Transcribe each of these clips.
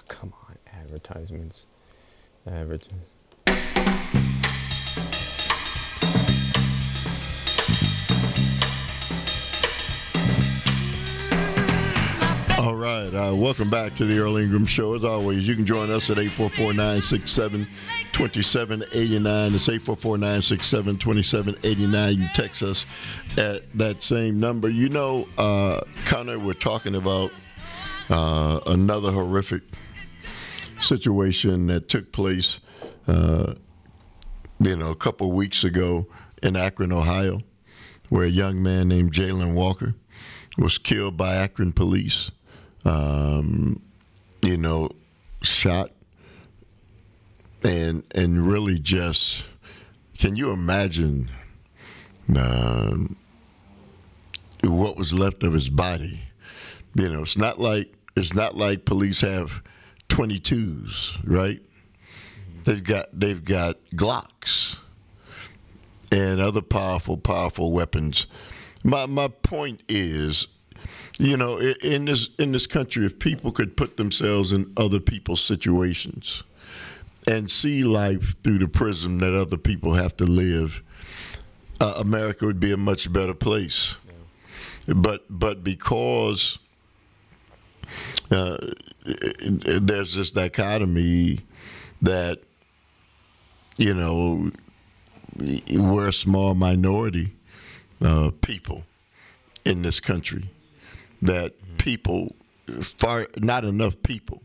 come on, advertisements. Advert. All right, welcome back to the Earl Ingram Show. As always, you can join us at 844-967-2789. It's 844-967-2789. You text us at that same number. You know, Connor, we're talking about another horrific situation that took place, a couple weeks ago in Akron, Ohio, where a young man named Jayland Walker was killed by Akron police. Shot and really just, can you imagine what was left of his body? It's not like police have 22s, right? They've got Glocks and other powerful weapons. My point is, in this country, if people could put themselves in other people's situations and see life through the prism that other people have to live, America would be a much better place. Yeah. But because there's this dichotomy that, we're a small minority people in this country, that not enough people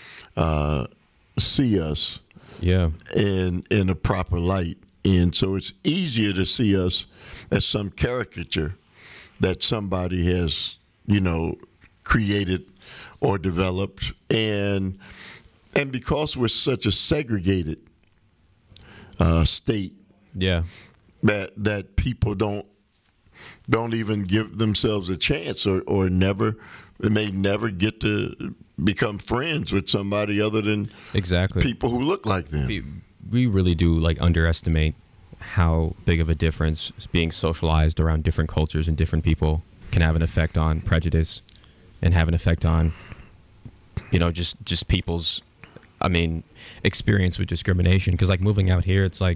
see us in a proper light. And so it's easier to see us as some caricature that somebody has, created or developed. And because we're such a segregated state, that people don't even give themselves a chance or may never get to become friends with somebody other than people who look like them. We really do underestimate how big of a difference being socialized around different cultures and different people can have an effect on prejudice and have an effect on, just people's, experience with discrimination. Because moving out here, it's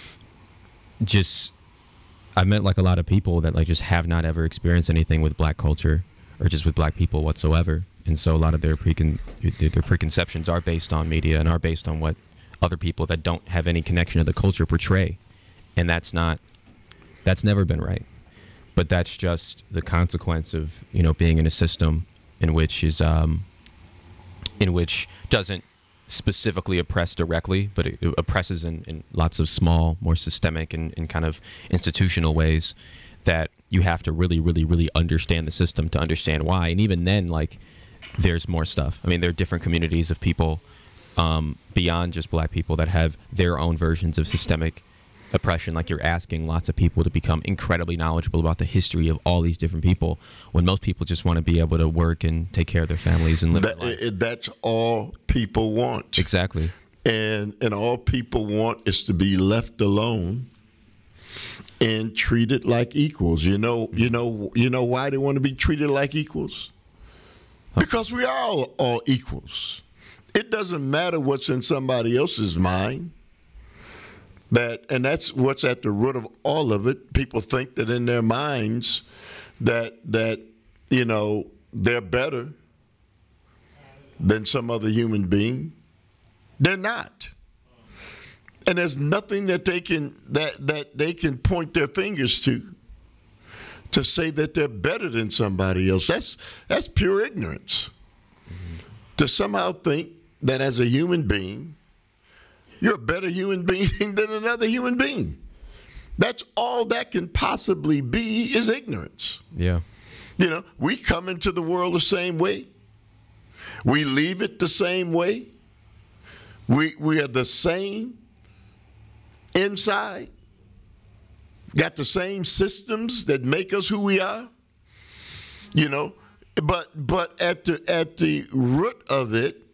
I met a lot of people that just have not ever experienced anything with black culture or just with black people whatsoever, and so a lot of their preconceptions are based on media and are based on what other people that don't have any connection to the culture portray, and that's never been right. But that's just the consequence of being in a system in which doesn't specifically oppress directly, but it oppresses in lots of small, more systemic and kind of institutional ways that you have to really, really, really understand the system to understand why. And even then, there's more stuff. There are different communities of people beyond just black people that have their own versions of systemic oppression. You're asking lots of people to become incredibly knowledgeable about the history of all these different people, when most people just want to be able to work and take care of their families and live their life. That's all people want. Exactly. And all people want is to be left alone and treated like equals. You know why they want to be treated like equals? Because we are all equals. It doesn't matter what's in somebody else's mind. And that's what's at the root of all of it. People think that in their minds that they're better than some other human being. They're not. And there's nothing that they can point their fingers to say that they're better than somebody else. That's pure ignorance. Mm-hmm. To somehow think that as a human being, you're a better human being than another human being. That's all that can possibly be, is ignorance. Yeah. We come into the world the same way. We leave it the same way. We are the same inside. Got the same systems that make us who we are. But at the root of it,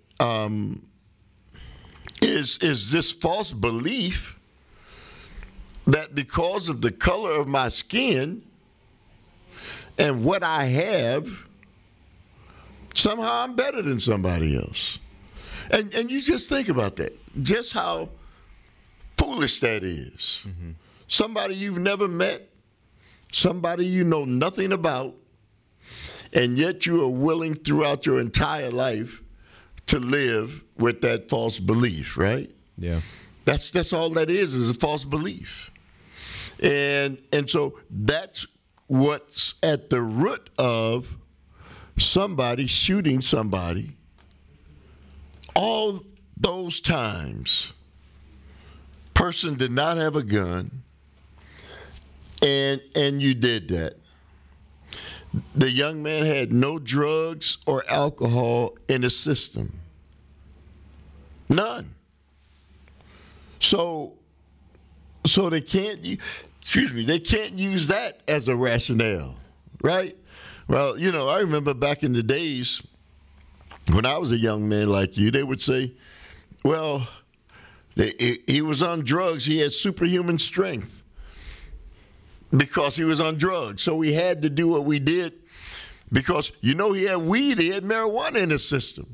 is this false belief that because of the color of my skin and what I have, somehow I'm better than somebody else. And you just think about that. Just how foolish that is. Mm-hmm. Somebody you've never met, somebody you know nothing about, and yet you are willing throughout your entire life to live with that false belief, right? Yeah. That's all that is a false belief. And so that's what's at the root of somebody shooting somebody all those times. Person did not have a gun, and you did that. The young man had no drugs or alcohol in his system. None. So they can't use that as a rationale, right? Well, I remember back in the days when I was a young man like you, they would say, well, he was on drugs. He had superhuman strength because he was on drugs. So we had to do what we did because, he had weed, he had marijuana in his system.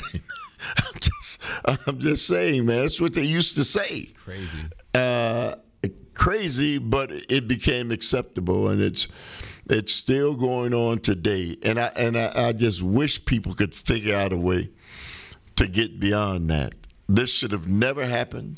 I'm just saying, man. That's what they used to say. Crazy, but it became acceptable, and it's still going on today. And I just wish people could figure out a way to get beyond that. This should have never happened.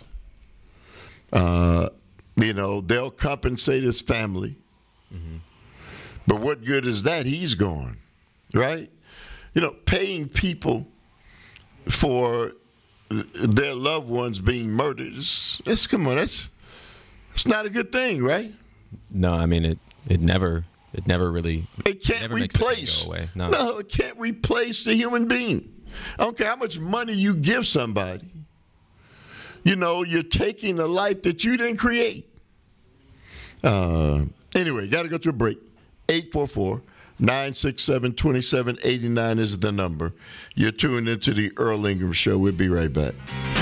They'll compensate his family. Mm-hmm. But what good is that? He's gone, right? Paying people for their loved ones being murdered. That's not a good thing, right? No, I mean it never really. It can't replace. Go away. No, it can't replace the human being. I don't care how much money you give somebody. You're taking a life that you didn't create. Anyway, got to go to a break. 844-967-2789 is the number. You're tuned into the Earl Ingram Show. We'll be right back.